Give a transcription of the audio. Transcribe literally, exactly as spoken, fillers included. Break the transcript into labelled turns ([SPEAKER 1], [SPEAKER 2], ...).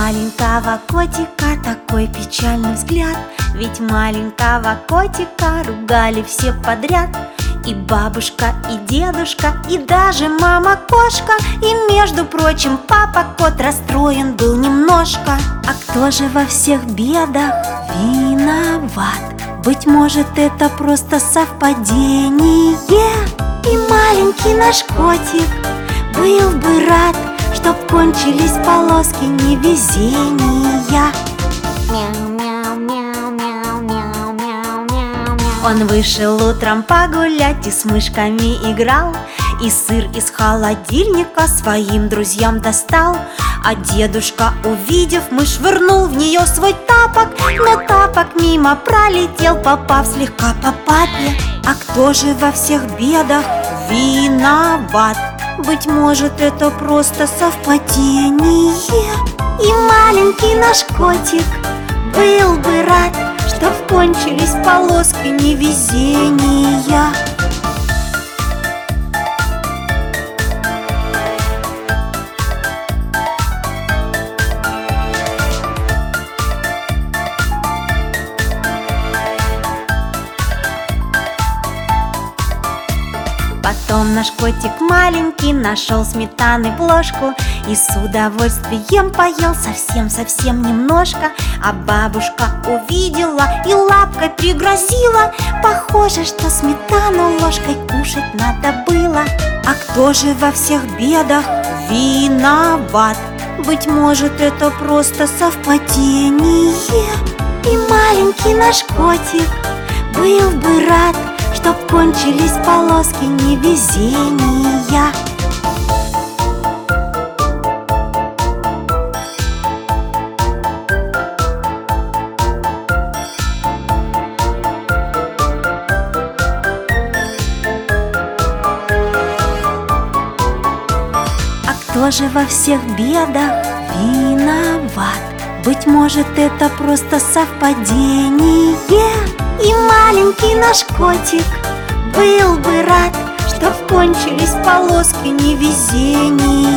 [SPEAKER 1] маленького котика такой печальный взгляд, ведь маленького котика ругали все подряд. И бабушка, и дедушка, и даже мама-кошка. И, между прочим, папа-кот расстроен был немножко. А кто же во всех бедах виноват? Быть может, это просто совпадение. И маленький наш котик был бы рад, чтоб кончились полоски невезения. Он вышел утром погулять и с мышками играл, и сыр из холодильника своим друзьям достал. А дедушка, увидев мышь, швырнул в нее свой тапок, но тапок мимо пролетел, попав слегка по папе. А кто же во всех бедах виноват? Быть может, это просто совпадение. И маленький наш котик был бы рад, чтоб кончились полоски невезения. Потом наш котик маленький нашел сметаны плошку и с удовольствием поел совсем-совсем немножко. А бабушка увидела и лапкой пригрозила: похоже, что сметану ложкой кушать надо было. А кто же во всех бедах виноват? Быть может, это просто совпадение. И маленький наш котик был бы рад, чтоб кончились полоски невезения. А кто же во всех бедах виноват? Быть может, это просто совпадение. И маленький наш котик был бы рад, чтоб кончились полоски невезения.